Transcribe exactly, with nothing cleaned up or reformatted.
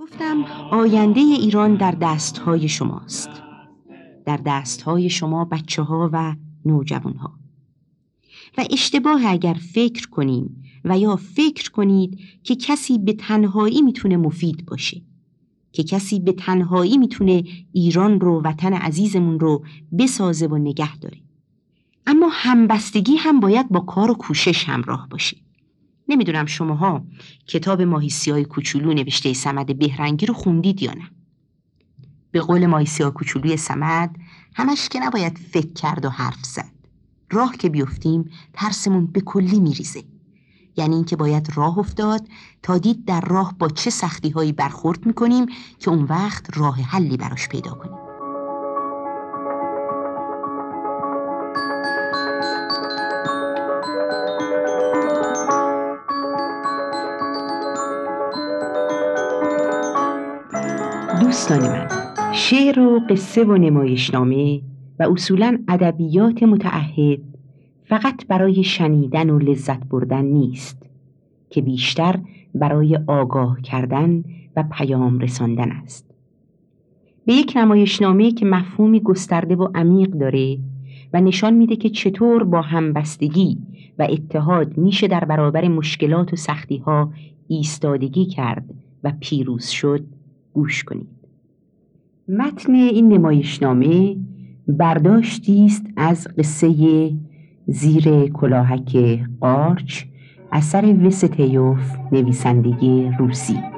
گفتم آینده ایران در دستهای شماست، در دستهای شما بچه ها و نوجوان ها. و اشتباه اگر فکر کنیم و یا فکر کنید که کسی به تنهایی میتونه مفید باشه، که کسی به تنهایی میتونه ایران رو، وطن عزیزمون رو بسازه و نگه داره. اما همبستگی هم باید با کار و کوشش همراه باشه. نمیدونم شماها کتاب ماهی سیاه کوچولو نوشته صمد بهرنگی رو خوندید یا نه؟ به قول ماهی سیاه کوچولوی صمد، همش که نباید فکر کرد و حرف زد. راه که بیفتیم ترسمون به کلی میریزه. یعنی این که باید راه افتاد تا دید در راه با چه سختی هایی برخورد میکنیم که اون وقت راه حلی براش پیدا کنیم. دوستان من، شعر و قصه و نمایشنامه و اصولاً ادبیات متعهد فقط برای شنیدن و لذت بردن نیست، که بیشتر برای آگاه کردن و پیام رساندن است. به یک نمایشنامه که مفهومی گسترده و عمیق داره و نشان میده که چطور با همبستگی و اتحاد میشه در برابر مشکلات و سختی‌ها ایستادگی کرد و پیروز شد، گوش کنید. متن این نمایشنامه برداشتی است از قصه زیر کلاهک قارچ اثر وستیوف، نویسنده روسی.